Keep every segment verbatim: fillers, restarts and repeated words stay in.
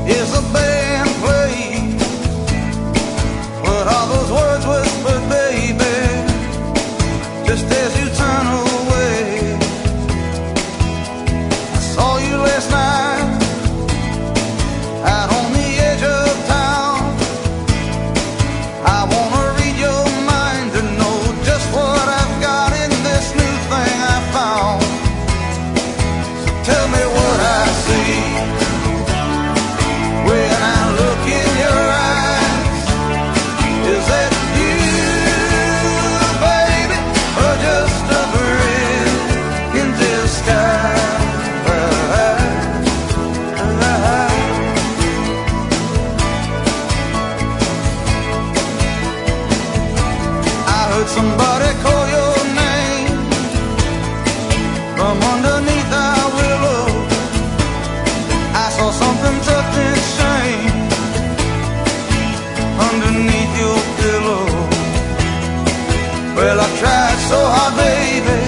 is a band played, but all those words whispered, baby, just as you turn away. I saw you last night out on the edge of town. I wanna read your mind to know just what I've got in this new thing I found. So tell me what I see when I look in your eyes. Is that you, baby, or just a bridge in disguise? I heard somebody call your name from underneath our willow. I saw something tucked in shame underneath your pillow. Well, I tried so hard, baby,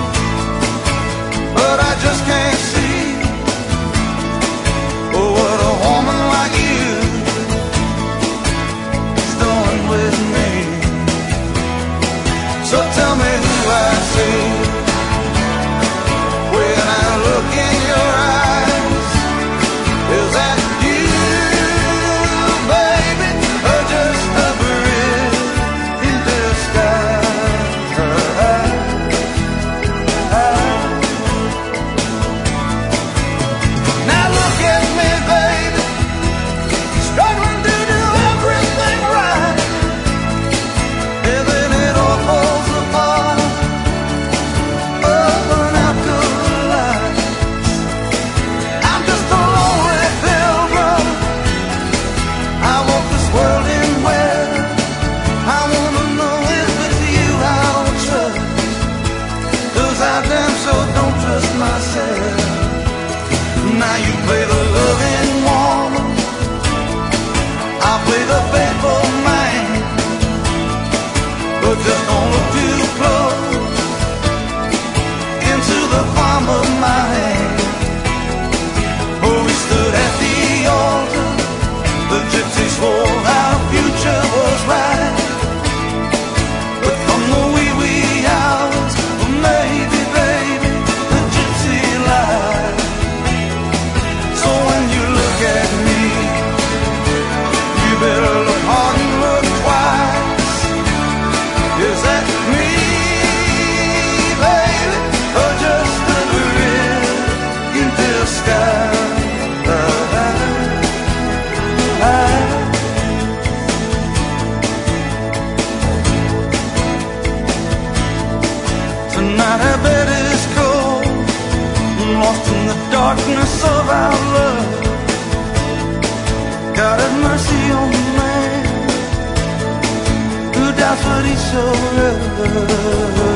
but I just can't see. Oh, what a woman like you is doing with me. So tell me who I see when I look in your eyes. Is that you, baby, or just a bridge in disguise? Now look at me, baby, struggling to do everything right. Isn't it all falls apart? Oh, an outdoor life. I'm just a lonely pilgrim. I walk this world in where I wanna know if it's you I don't trust. 'Cause I damn sure don't trust myself. Now you play the loving woman, I play the faithful man. But just don't look too close into the palm of my hand. Oh, we stood at the altar, the gypsies swore our future was right. But from the wee wee hours, well, maybe, baby, the gypsy lied. So when you look at me, you better look hard and look twice. Is that me, baby, or just a bridge in disguise? Tonight our bed is cold, lost in the darkness of our love. God have mercy on the man who doubts what he showed us.